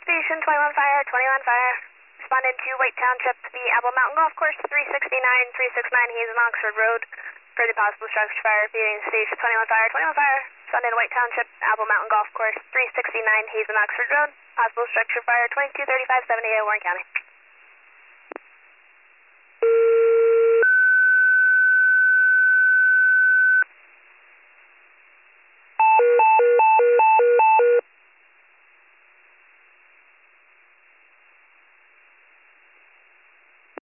Station 21 Fire, 21 Fire. Responded to White Township, the Apple Mountain Golf Course, 369 Hazen Oxford Road. For the possible structure fire, feeding Station 21 Fire, 21 Fire. Responded to White Township, Apple Mountain Golf Course, 369 Hazen Oxford Road. Possible structure fire, 223578, Warren County.